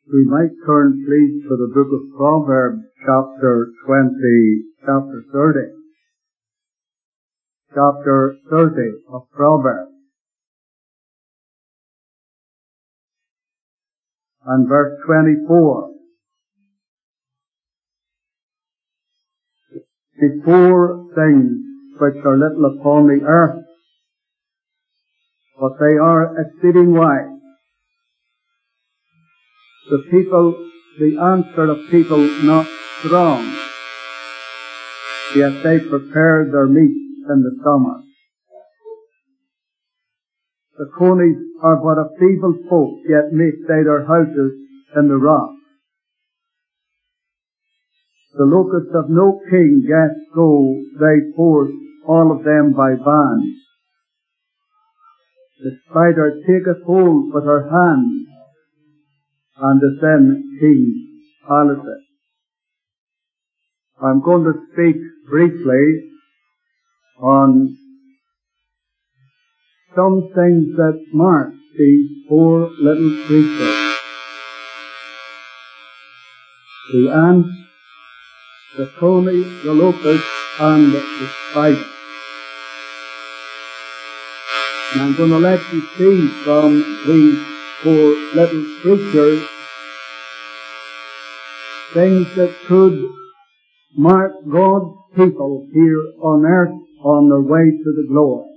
We might turn, please, to the book of Proverbs, chapter 30. Chapter 30 of Proverbs. And verse 24. The four things which are little upon the earth, but they are exceeding wise. The answer of people not strong, yet they prepare their meat in the summer. The conies are but a feeble folk, yet make they their houses in the rock. The locusts have no king, yet go they forth, all of them by bands. The spider taketh hold with her hand, and the thin king palaces. I'm going to speak briefly on some things that mark these four little creatures. The ant, the coney, the locust, and the spider. And I'm going to let you see from these four little creatures things that could mark God's people here on earth on their way to the glory.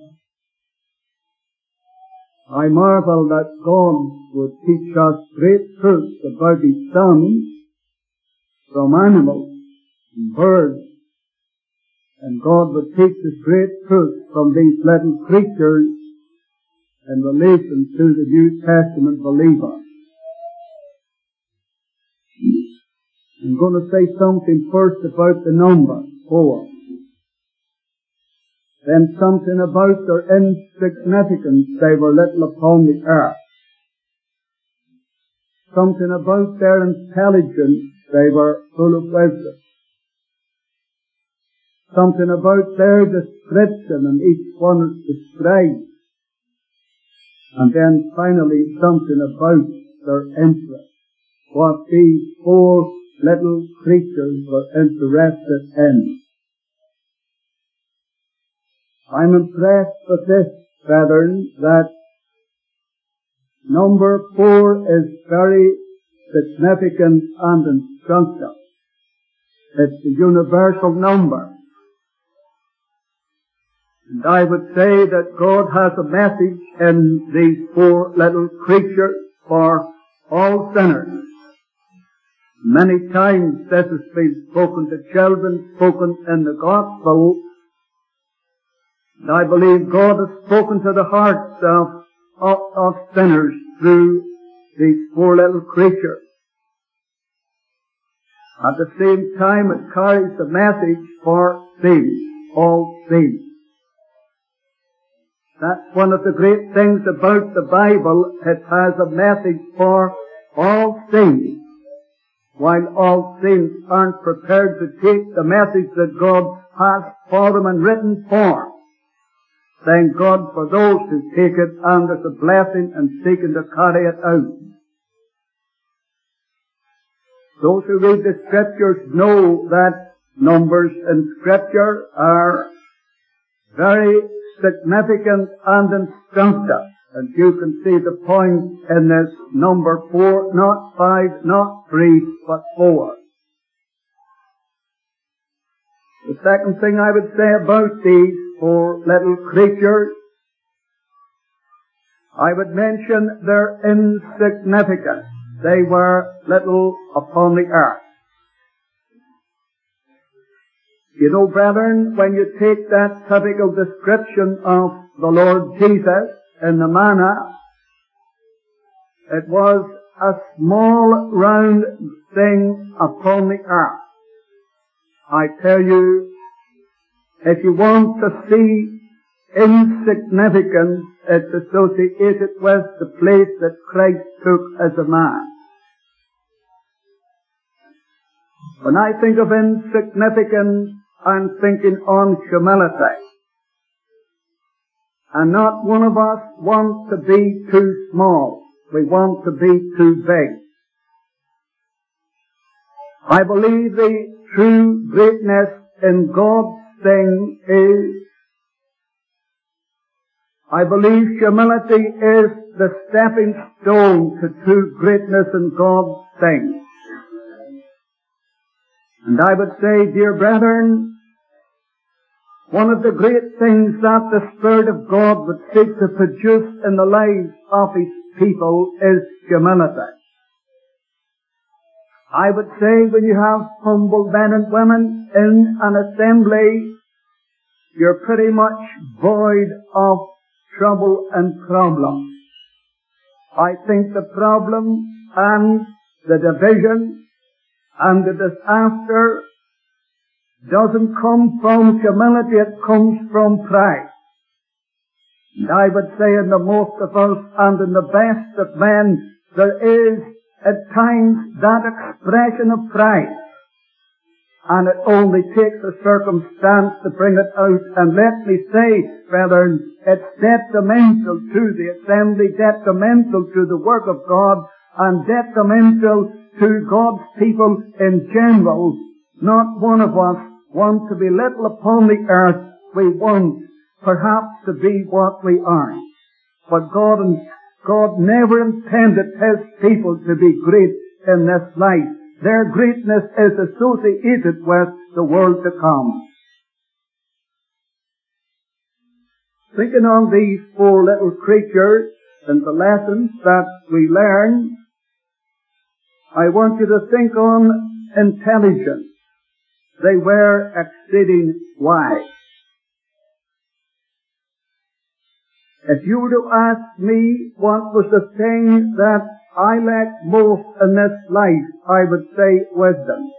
I marvel that God would teach us great truths about His Son from animals and birds, and God would teach us great truths from these little creatures in relation to the New Testament believer. I'm going to say something first about the number 4. Then something about their insignificance. They were little upon the earth. Something about their intelligence. They were full of wisdom. Something about their description, and each one is described. And then finally something about their interest. What these four little creatures were interested in. I'm impressed with this, brethren, that number 4 is very significant and instructive. It's the universal number. And I would say that God has a message in these four little creatures for all sinners. Many times this has been spoken to children, spoken in the gospel. And I believe God has spoken to the hearts of sinners through these four little creatures. At the same time, it carries the message for saints, all saints. That's one of the great things about the Bible. It has a message for all saints. While all saints aren't prepared to take the message that God has for them in written form. Thank God for those who take it and as a blessing and seeking to carry it out. Those who read the Scriptures know that numbers in Scripture are very significant and instructive. And you can see the point in this number 4, not 5, not 3, but 4. The second thing I would say about these four little creatures, I would mention their insignificance. They were little upon the earth. You know, brethren, when you take that typical description of the Lord Jesus in the manna, it was a small round thing upon the earth. I tell you, if you want to see insignificance, it's associated with the place that Christ took as a man. When I think of insignificance, I'm thinking on humility. And not one of us wants to be too small. We want to be too big. I believe the true greatness in God's thing is, I believe humility is the stepping stone to true greatness in God's thing. And I would say, dear brethren, one of the great things that the Spirit of God would seek to produce in the lives of His people is humility. I would say when you have humble men and women in an assembly, you're pretty much void of trouble and problems. I think the problem and the division and the disaster doesn't come from humility, it comes from pride. And I would say in the most of us and in the best of men, there is at times that expression of pride. And it only takes a circumstance to bring it out. And let me say, brethren, it's detrimental to the assembly, detrimental to the work of God, and detrimental to God's people in general. Not one of us want to be little upon the earth. We want, perhaps, to be what we aren't. But God never intended His people to be great in this life. Their greatness is associated with the world to come. Thinking on these four little creatures and the lessons that we learn, I want you to think on intelligence. They were exceeding wise. If you were to ask me what was the thing that I lack most in this life, I would say wisdom.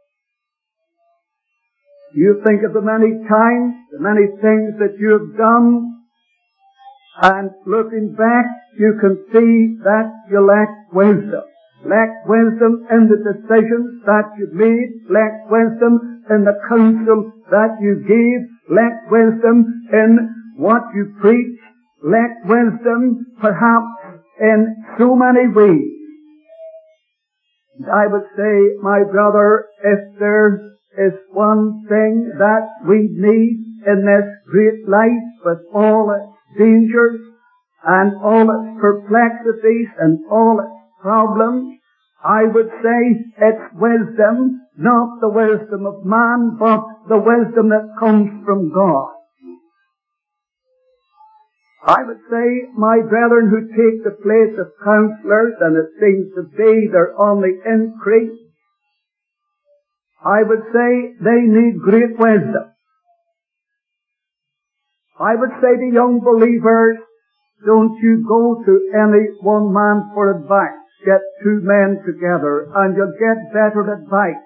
You think of the many times, the many things that you have done, and looking back, you can see that you lack wisdom. Lack wisdom in the decisions that you made, lack wisdom in the counsel that you gave, lack wisdom in what you preached, lack wisdom perhaps in so many ways. And I would say, my brother, if there is one thing that we need in this great life with all its dangers and all its perplexities and all its problems, I would say it's wisdom, not the wisdom of man, but the wisdom that comes from God. I would say, my brethren who take the place of counselors, and it seems to be they're on the increase, I would say they need great wisdom. I would say to young believers, don't you go to any one man for advice. Get two men together and you'll get better advice.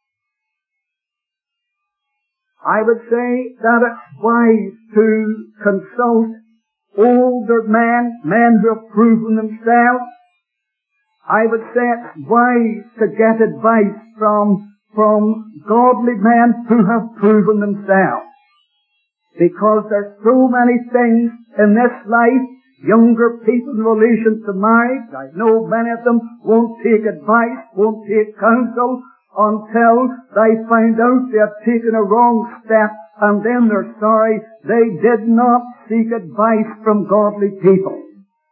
I would say that it's wise to consult older men who have proven themselves. I would say it's wise to get advice from godly men who have proven themselves. Because there's so many things in this life, younger people in relation to marriage, I know many of them won't take advice, won't take counsel until they find out they have taken a wrong step, and then they're sorry they did not seek advice from godly people.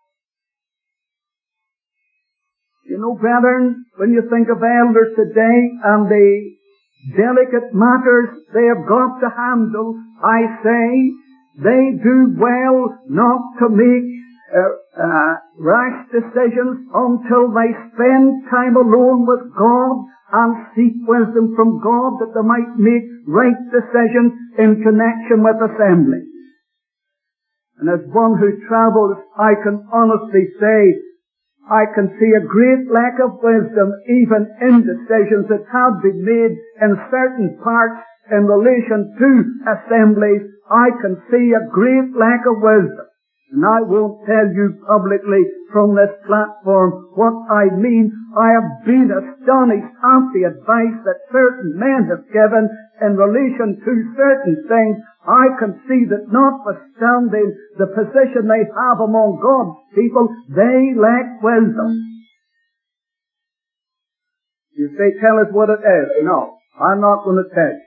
You know, brethren, when you think of elders today and the delicate matters they have got to handle, I say they do well not to make rash decisions until they spend time alone with God and seek wisdom from God that they might make right decisions in connection with assembly. And as one who travels, I can honestly say I can see a great lack of wisdom even in decisions that have been made in certain parts in relation to assemblies. I can see a great lack of wisdom. And I won't tell you publicly from this platform what I mean. I have been astonished at the advice that certain men have given in relation to certain things. I can see that notwithstanding the position they have among God's people, they lack wisdom. You say, tell us what it is. No, I'm not going to tell you.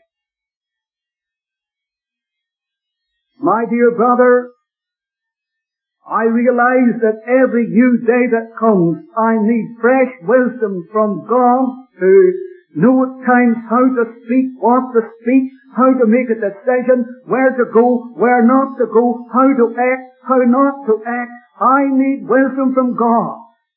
My dear brother, I realize that every new day that comes, I need fresh wisdom from God to know at times how to speak, what to speak, how to make a decision, where to go, where not to go, how to act, how not to act. I need wisdom from God.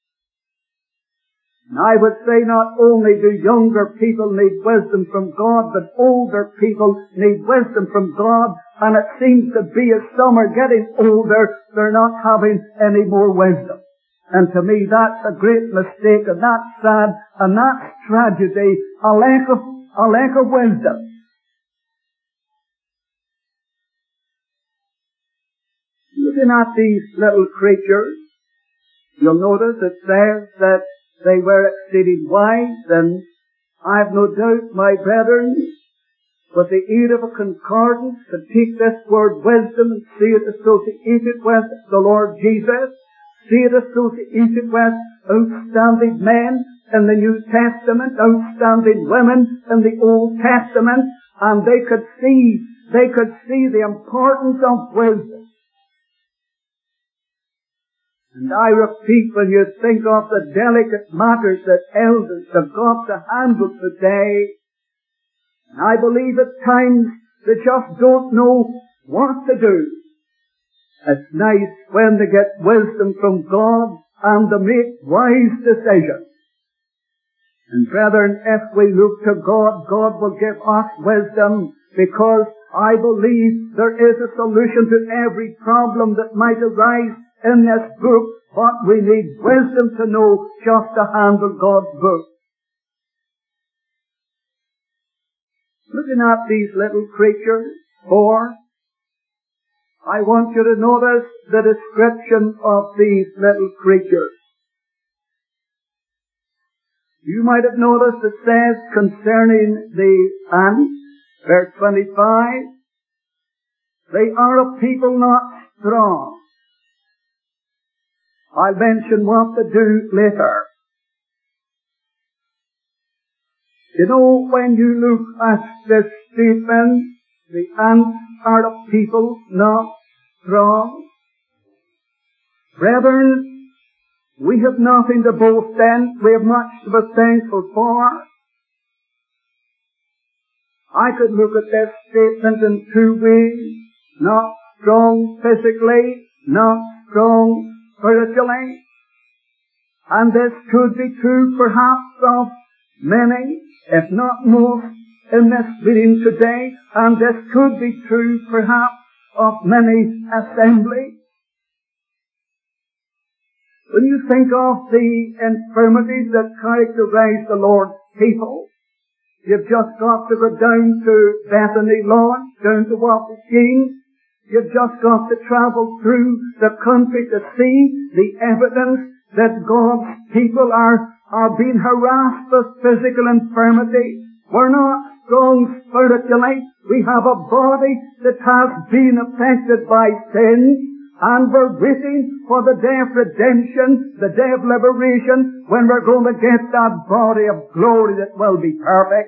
And I would say not only do younger people need wisdom from God, but older people need wisdom from God. And it seems to be as some are getting older, they're not having any more wisdom. And to me that's a great mistake, and that's sad, and that's tragedy, a lack of wisdom. Looking at these little creatures, you'll notice it says that they were exceeding wise, and I've no doubt, my brethren, with the aid of a concordance, to take this word wisdom and see it associated with the Lord Jesus, see it associated with outstanding men in the New Testament, outstanding women in the Old Testament, and they could see the importance of wisdom. And I repeat, when you think of the delicate matters that elders have got to handle today, and I believe at times they just don't know what to do. It's nice when they get wisdom from God and they make wise decisions. And brethren, if we look to God, God will give us wisdom, because I believe there is a solution to every problem that might arise in this book, but we need wisdom to know just to handle God's book. Looking at these little creatures, I want you to notice the description of these little creatures. You might have noticed it says concerning the ants, verse 25, they are a people not strong. I'll mention what to do later. You know, when you look at this statement, the ants are a people not strong. Brethren, we have nothing to boast in. We have much to be thankful for. I could look at this statement in two ways. Not strong physically, not strong spiritually. And this could be true perhaps of many, if not most, in this meeting today, and this could be true perhaps of many assemblies. When you think of the infirmities that characterize the Lord's people, you've just got to go down to Bethany Lawn, down to Wapping. You've just got to travel through the country to see the evidence that God's people are being harassed with physical infirmity. We're not strong spiritually. We have a body that has been affected by sin, and we're waiting for the day of redemption, the day of liberation, when we're going to get that body of glory that will be perfect.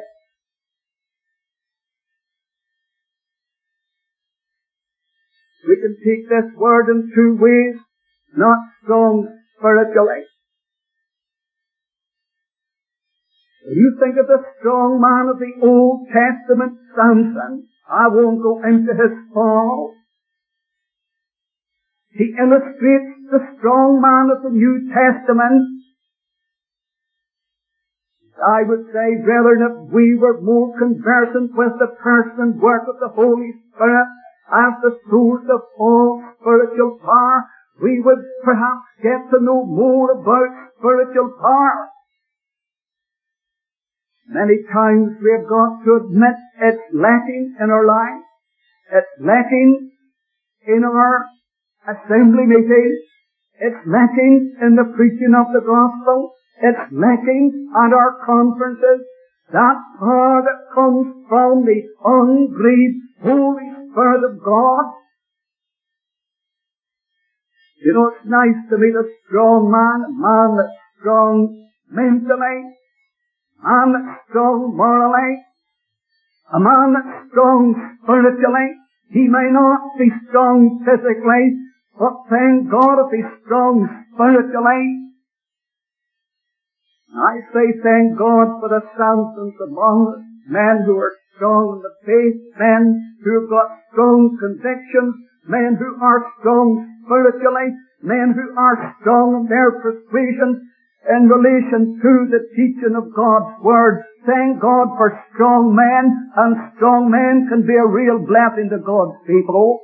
We can take this word in two ways, not strong spiritually. When you think of the strong man of the Old Testament, Samson, I won't go into his fall. He illustrates the strong man of the New Testament. I would say, brethren, if we were more conversant with the person and work of the Holy Spirit as the source of all spiritual power, we would perhaps get to know more about spiritual power. Many times we have got to admit it's lacking in our life. It's lacking in our assembly meetings. It's lacking in the preaching of the gospel. It's lacking at our conferences. That power that comes from the ungrieved Holy Spirit of God. You know, it's nice to meet a strong man, a man that's strong mentally, a man that's strong morally, a man that's strong spiritually. He may not be strong physically, but thank God if he's strong spiritually. I say thank God for the Samsons among us, men who are strong in the faith, men who have got strong convictions, men who are strong spiritually, men who are strong in their persuasion in relation to the teaching of God's Word. Thank God for strong men, and strong men can be a real blessing to God's people.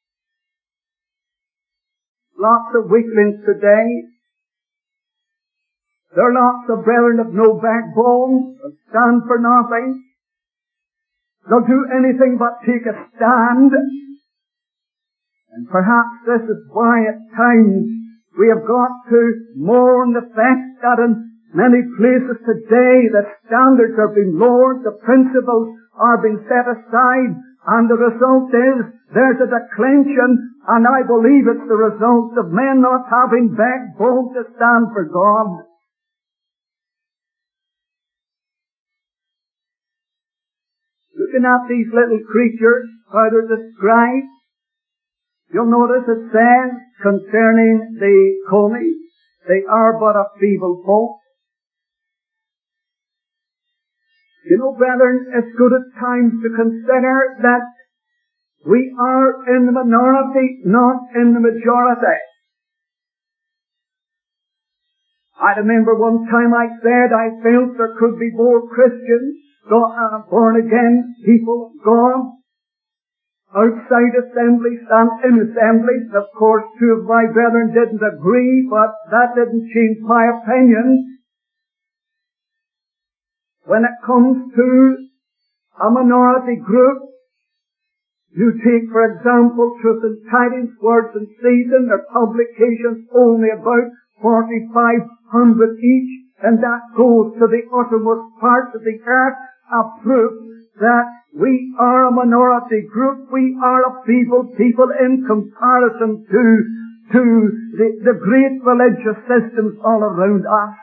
Lots of weaklings today. There are lots of brethren of no backbone, that stand for nothing. They'll do anything but take a stand. And perhaps this is why at times we have got to mourn the fact that in many places today the standards are being lowered, the principles are being set aside, and the result is there's a declension, and I believe it's the result of men not having backbone to stand for God. Looking at these little creatures, how they're described, you'll notice it says concerning the conies, they are but a feeble folk. You know, brethren, it's good at times to consider that we are in the minority, not in the majority. I remember one time I said I felt there could be more Christians, born-again people of God, outside assemblies than in assemblies. Of course, two of my brethren didn't agree, but that didn't change my opinion. When it comes to a minority group, you take, for example, Truth and Tidings, Words in Season, their publications only about 4,500 each, and that goes to the uttermost parts of the earth, a proof that we are a minority group, we are a feeble people in comparison to the great religious systems all around us.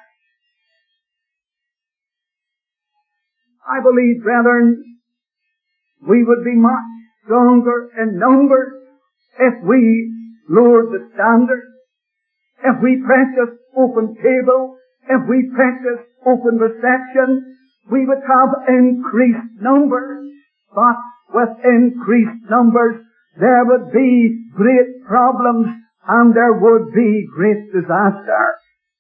I believe, brethren, we would be much stronger in numbers if we lowered the standard, if we practiced open table, if we practiced open reception. We would have increased numbers, but with increased numbers there would be great problems and there would be great disaster.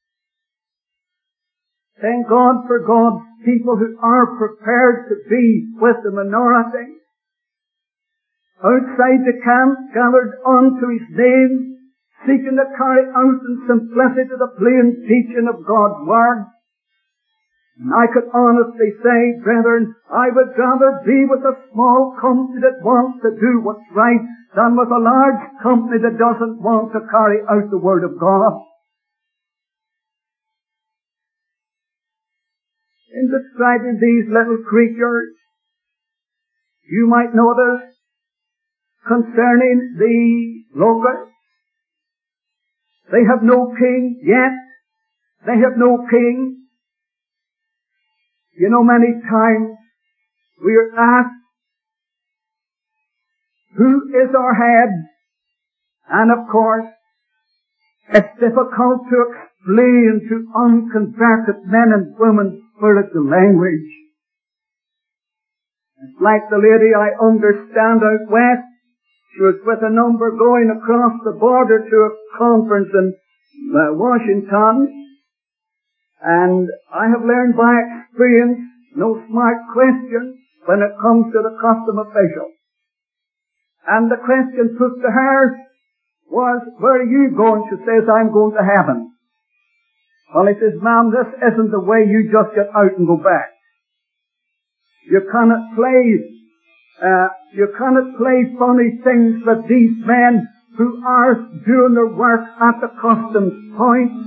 Thank God for God's people who are prepared to be with the minority. Outside the camp, gathered unto His name, seeking to carry out in simplicity the plain teaching of God's Word. And I could honestly say, brethren, I would rather be with a small company that wants to do what's right than with a large company that doesn't want to carry out the Word of God. In describing these little creatures, you might notice concerning the locusts, they have no king yet. They have no king. You know, many times we are asked, who is our head? And of course, it's difficult to explain to unconverted men and women spiritual language. It's like the lady I understand out west. She was with a number going across the border to a conference in Washington. And I have learned by experience no smart questions when it comes to the custom official. And the question put to her was, where are you going? She says, I'm going to heaven. Well, he says, ma'am, this isn't the way you just get out and go back. You cannot play funny things with these men who are doing their work at the customs point.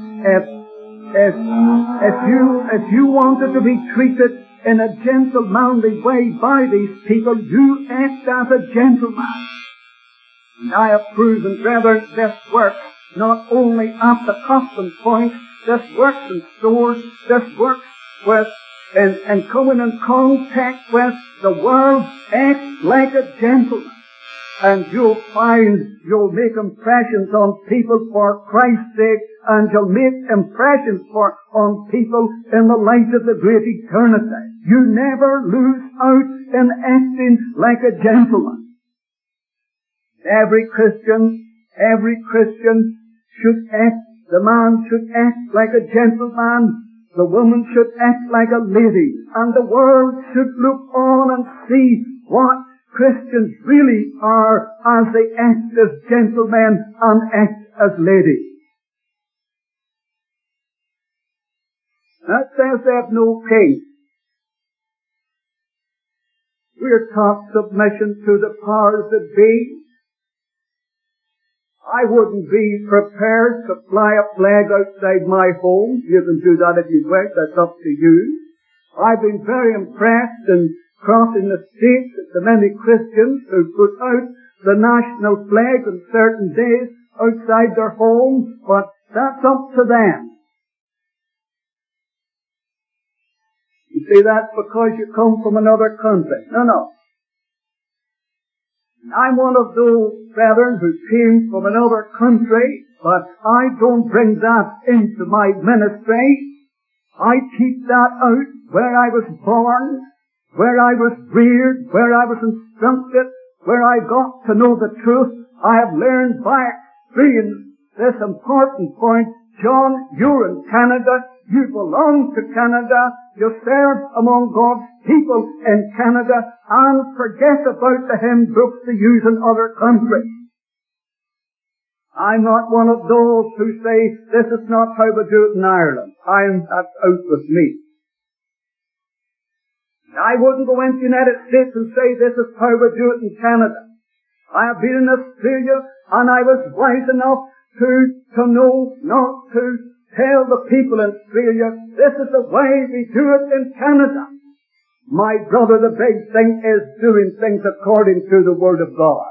If you wanted to be treated in a gentlemanly way by these people, you act as a gentleman. And I have proven, brethren, this works not only at the customs point, this works in stores, this works with and coming in contact with the world, act like a gentleman. And you'll find you'll make impressions on people for Christ's sake, and you'll make impressions on people in the light of the great eternity. You never lose out in acting like a gentleman. Every Christian should act, the man should act like a gentleman, the woman should act like a lady, and the world should look on and see what Christians really are as they act as gentlemen and act as ladies. That says they have no king. We are taught submission to the powers that be. I wouldn't be prepared to fly a flag outside my home. You can do that if you wish, that's up to you. I've been very impressed in crossing the streets at the many Christians who put out the national flag on certain days outside their homes, but that's up to them. You see, that's because you come from another country. No. I'm one of those brethren who came from another country, but I don't bring that into my ministry. I keep that out where I was born, where I was reared, where I was instructed, where I got to know the truth. I have learned by experience this important point. John, you're in Canada. You belong to Canada. You serve among God's people in Canada, and forget about the hymn books they use in other countries. I'm not one of those who say, this is not how we do it in Ireland. That's out with me. I wouldn't go into the United States and say, this is how we do it in Canada. I have been in Australia, and I was wise enough to know not to tell the people in Australia, this is the way we do it in Canada. My brother, the big thing is doing things according to the Word of God.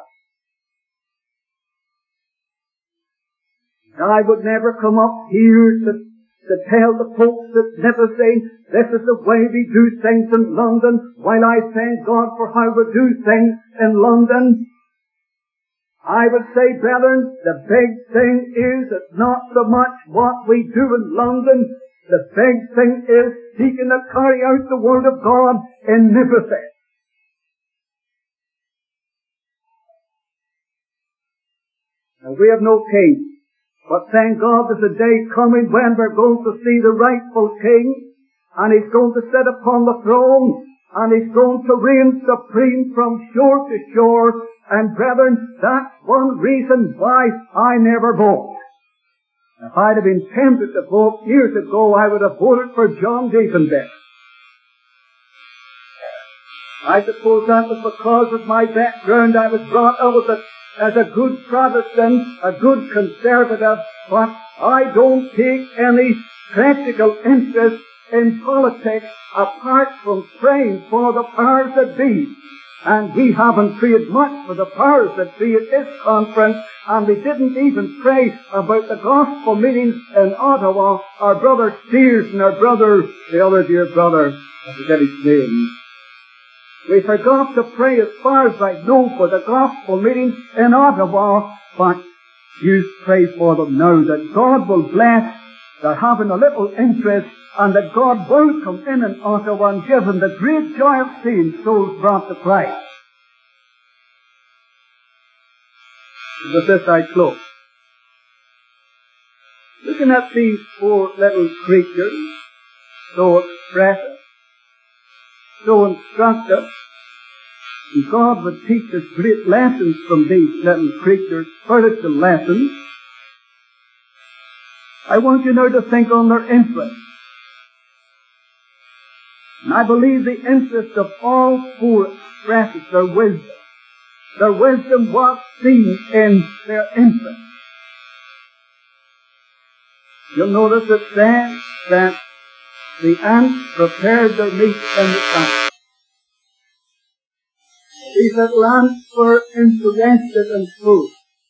I would never come up here to tell the folks that never say, this is the way we do things in London, while I thank God for how we do things in London. I would say, brethren, the big thing is it's not so much what we do in London. The big thing is seeking to carry out the Word of God in Nipperville. Now, we have no king, but thank God there's a day coming when we're going to see the rightful king, and he's going to sit upon the throne, and he's going to reign supreme from shore to shore. And brethren, that's one reason why I never vote. If I'd have been tempted to vote years ago, I would have voted for John Diefenbach. I suppose that was because of my background. I was brought up as a good Protestant, a good conservative, but I don't take any practical interest in politics apart from praying for the powers that be. And we haven't prayed much for the powers that be at this conference, and we didn't even pray about the gospel meetings in Ottawa. Our brother Steers and our brother, the other dear brother, I forget his name. We forgot to pray, as far as I know, for the gospel meetings in Ottawa, but you pray for them now, that God will bless their having a little interest, and that God will come in Ottawa and give them the great joy of seeing souls brought to Christ. With this I close. Looking at these four little creatures, so expressive, so instructive, and God would teach us great lessons from these little creatures, spiritual lessons. I want you now to think on their interest. And I believe the interest of all four expresses their wisdom. Their wisdom was seen in their interest. You'll notice it says that the ants prepared their meat in the sun. These little ants were interested in food.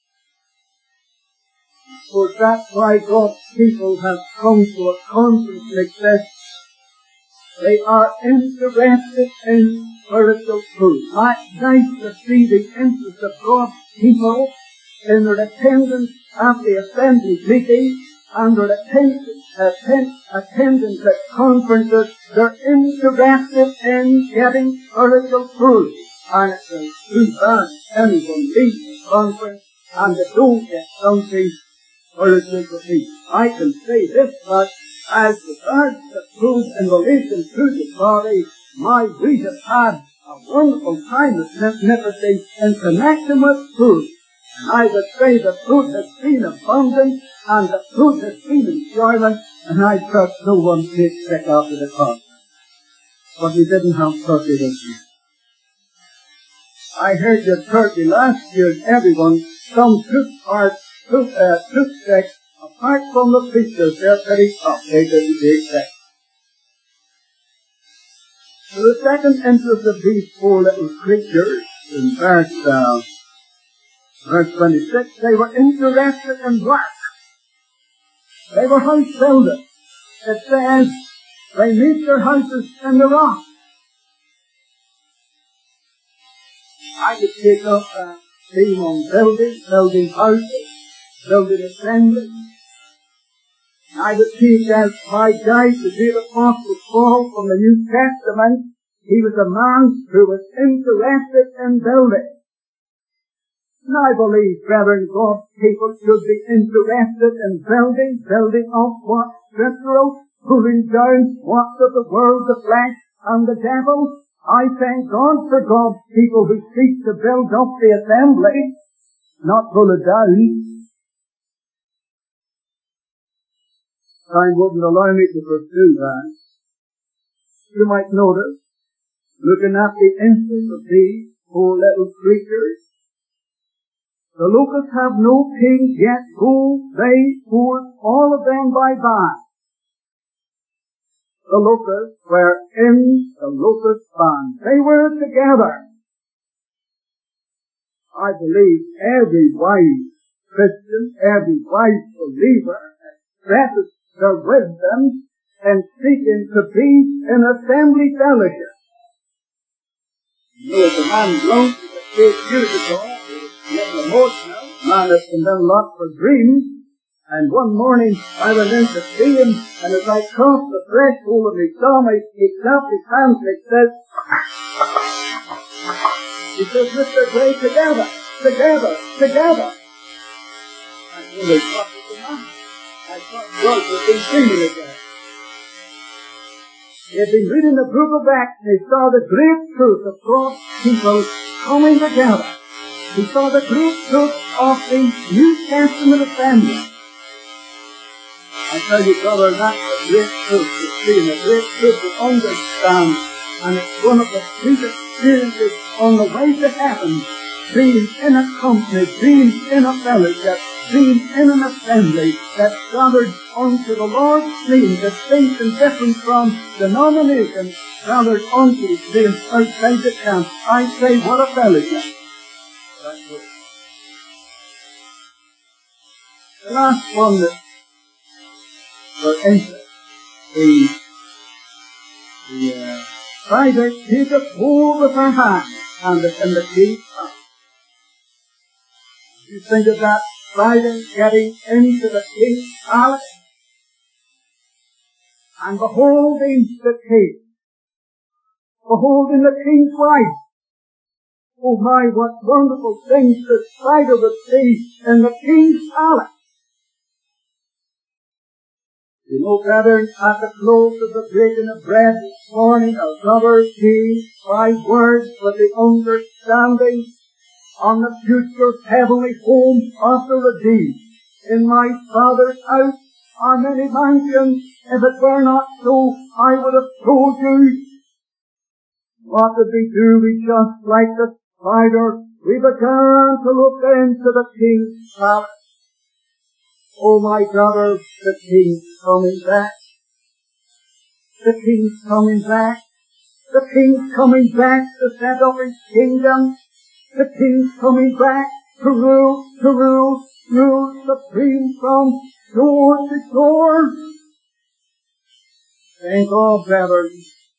For that's why God's people have come to a conference like this, They are interested in spiritual truth. It's nice to see the interest of God's people in their attendance at the assembly meeting and their attendance at conferences. They're interested in getting spiritual truth. And it's too bad anyone leaves the conference and they don't get something spiritual to eat. I can say this much, as regards the truth in relation to the body, we have had a wonderful time of magnificence in connection with truth. And I would say the fruit has been abundant and the fruit has been enjoyment, and I trust no one takes sick after the conference. But we didn't have turkey this year. I heard that turkey last year, and everyone, some took sick. Apart from the preachers, they're pretty tough. They didn't take sick. So the second interest of these four little creatures, in verse 26, they were interested in work. They were house builders. It says, they made their houses in the rock. I could take up a theme on building houses, building assemblies. I would take as my guide the great Apostle Paul from the New Testament. He was a man who was interested in building. And I believe, brethren, God's people should be interested in building up what's scriptural, pulling down what's of the world, the flesh, and the devil. I thank God for God's people who seek to build up the assembly, not pull it down. Time wouldn't allow me to pursue that. You might notice, looking at the instance of these four little creatures, the locusts have no king, yet go they forth, all of them by band. The locusts were in the locust band. They were together. I believe every wise Christian, every wise believer expresses their wisdom in seeking to be in assembly fellowship. There was a man belonged to the state years ago, he was getting emotional, man has been done a lot for dreams, and one morning I went in to see him, and as I crossed the threshold and he saw me, he clapped his hands and he says, Mr. Gray, together. I really thought it was a man. I thought God was been singing again. He had been reading the book of Acts and he saw the great truth of God's people coming together. He saw the great truth of the New Testament assembly. I tell you, brother, that's a great truth to see and a great truth to understand. And it's one of the sweet experiences on the way to heaven, being in a company, being in a fellowship, being in an assembly that's gathered unto the Lord's name, distinct and different from denominations, gathered unto His name outside the camp. I say, what a fellowship. That's good. The last one that we're into, the Friday taketh hold of her hand, and it's in the king's house. You think of that Friday getting into the king's palace and beholding the king, beholding the king's wife. Oh my, what wonderful things the Friday would see in the king's palace. You know, brethren, at the close of the breaking of bread this morning, our brother gave 5 words for the understanding on the future heavenly home of the redeemed. In my Father's house are many mansions. If it were not so, I would have told you. What did we do? We just like the spider, we began to look into the king's palace. Oh my brother, the king's coming back. The king's coming back. The king's coming back to set up his kingdom. The king's coming back to rule supreme from shore to shore. Thank God, brethren,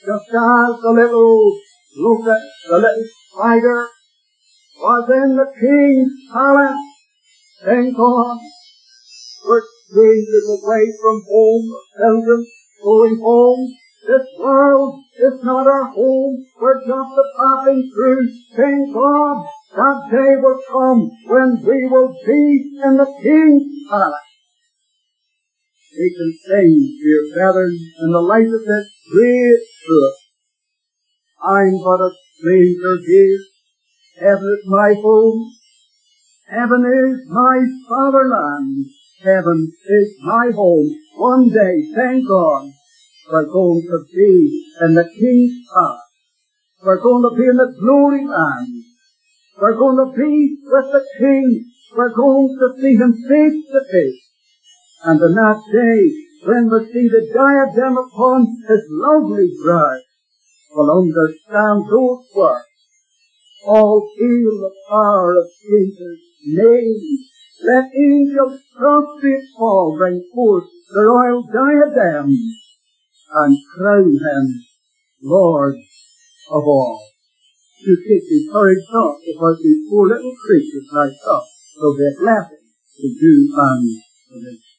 Just as the little locust, the little spider, was in the king's palace, thank God, we're strangers away from home, children going home. This world is not our home. We're just a passing through. Thank God that day will come when we will be in the king's palace. We can sing, dear brethren, in the light of this great truth. I'm but a stranger here. Heaven is my home. Heaven is my fatherland. Heaven is my home. One day, thank God, we're going to be in the king's palace. We're going to be in the glory land. We're going to be with the king. We're going to see him face to face. And on that day, when we see the diadem upon his lovely brow, we'll understand those words. All feel the power of Jesus' name. Let angels prostrate fall, bring forth the royal diadem, and crown him Lord of all. To take the courage off because these poor little creatures like us will be a blessing to you and to me.